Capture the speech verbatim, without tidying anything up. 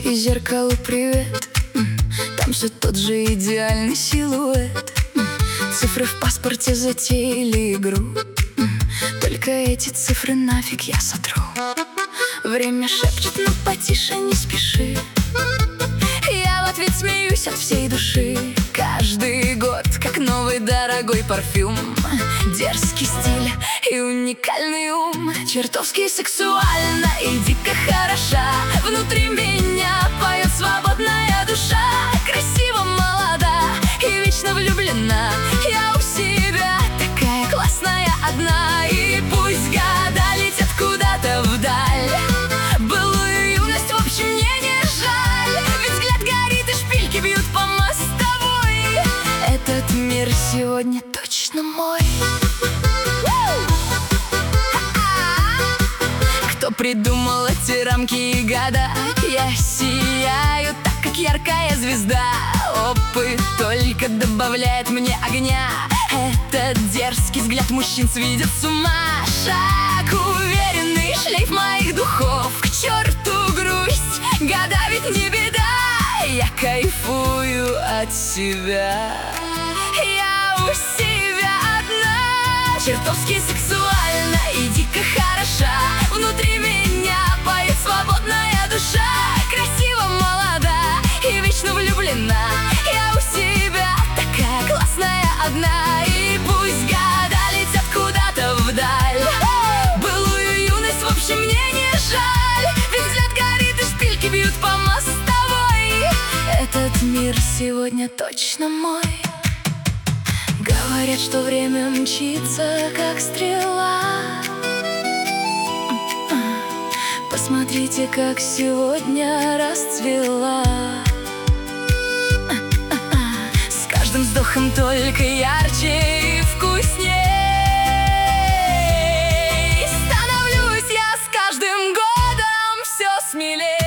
И зеркалу привет, там все тот же идеальный силуэт. Цифры в паспорте затеяли игру, только эти цифры нафиг я сотру. Время шепчет, но потише, не спеши. Я в ответ смеюсь от всей души. Каждый год, как новый дорогой парфюм. Дерзкий стиль и уникальный ум. Чертовски сексуально и дико хороша. Внутри меня поет свободная душа. Красиво, молода и вечно влюблена. Я у себя такая классная одна. И пусть года летят куда-то вдаль, былую юность в общем мне не жаль. Ведь взгляд горит и шпильки бьют по мостовой. Этот мир сегодня точно мой. Кто придумал эти рамки и года? Я сияю так, как яркая звезда. Опыт только добавляет мне огня. Этот дерзкий взгляд мужчин сведет с ума. Шаг уверенный, шлейф моих духов. К черту грусть, года ведь не беда. Я кайфую от себя. Я у себя одна. Чертовски сексуально и дико хороша. Внутри меня поет свободная душа. Красиво, молода и вечно влюблена. Я у себя такая классная одна. И пусть года летят куда-то вдаль, былую юность в общем мне не жаль. Ведь взгляд горит и шпильки бьют по мостовой. Этот мир сегодня точно мой. Говорят, что время мчится, как стрела. Посмотрите, как сегодня расцвела. С каждым вздохом только ярче и вкусней. Становлюсь я с каждым годом все смелее.